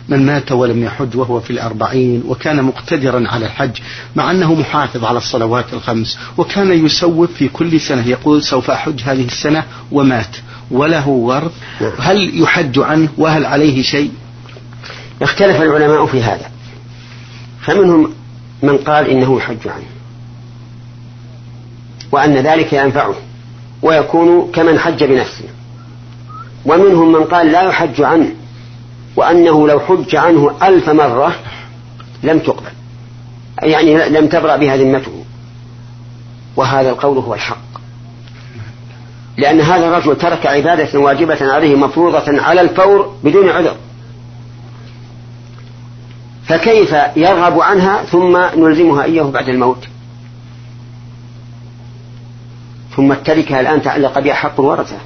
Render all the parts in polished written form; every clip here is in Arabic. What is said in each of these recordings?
من مات ولم يحج وهو في 40 وكان مقتدرا على الحج مع أنه محافظ على الصلوات الخمس وكان يسوف في كل سنة يقول سوف أحج هذه السنة ومات وله ورث، هل يحج عنه وهل عليه شيء؟ اختلف العلماء في هذا، فمنهم من قال إنه يحج عنه وأن ذلك ينفعه ويكون كمن حج بنفسه، ومنهم من قال لا يحج عنه وأنه لو حج عنه 1000 مرة لم تقبل، يعني لم تبرأ بها ذمته. وهذا القول هو الحق، لأن هذا الرجل ترك عبادة واجبة عليه مفروضة على الفور بدون عذر، فكيف يرغب عنها ثم نلزمها إياه بعد الموت؟ ثم التركة الآن تعلق بها حق الورثة،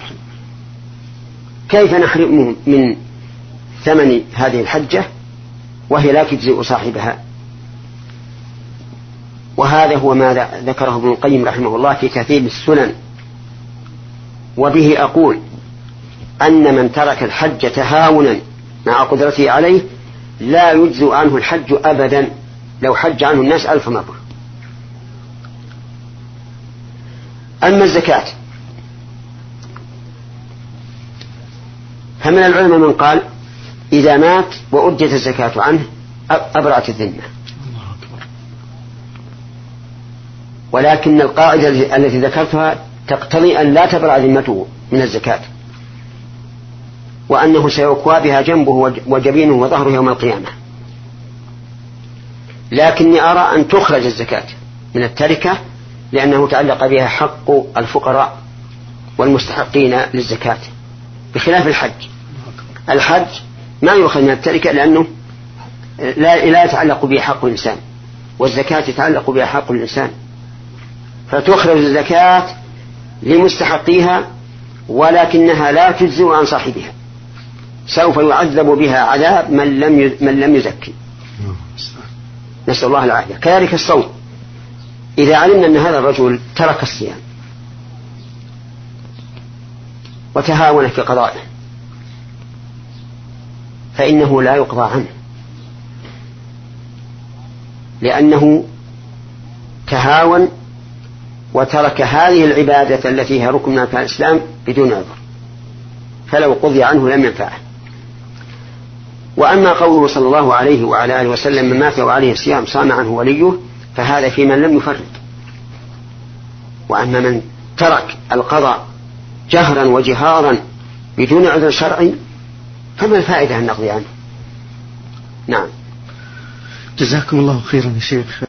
كيف نحرمه من ثمن هذه الحجة وهي لا تجزئ صاحبها؟ وهذا هو ما ذكره ابن القيم رحمه الله في تهذيب السنن. وبه أقول أن من ترك الحج تهاونا مع قدرته عليه لا يجزئ عنه الحج أبدا لو حج عنه الناس 1000 مرة. أما الزكاة فمن العلماء من قال إذا مات وأدت الزكاة عنه أبرأت الذمة، ولكن القاعدة التي ذكرتها تقتضي أن لا تبرأ ذمته من الزكاة، وأنه سيكوى بها جنبه وجبينه وظهره يوم القيامة. لكني أرى أن تخرج الزكاة من التركة لأنه تعلق بها حق الفقراء والمستحقين للزكاة، بخلاف الحج ما يؤخذ من التركة لأنه لا يتعلق به حق الإنسان، والزكاة يتعلق بها حق الإنسان، فتخرج الزكاة لمستحقيها ولكنها لا تجزئ عن صاحبها، سوف يعذب بها عذاب من لم يزكي، نسأل الله العافية. كذلك الصوم، إذا علمنا أن هذا الرجل ترك الصيام وتهاون في قضائه فإنه لا يقضى عنه، لأنه تهاون وترك هذه العبادة التي هي ركن من أركان الإسلام بدون عذر، فلو قضي عنه لم ينفعه. وأما قوله صلى الله عليه وعلى آله وسلم من مات وعليه الصيام صام عنه وليه، فهذا في من لم يفرد. وأما من ترك القضاء جهرا وجهارا بدون عذر شرعي فما الفائدة أن نقضي عنه؟ نعم. جزاكم الله خيرا يا شيخ.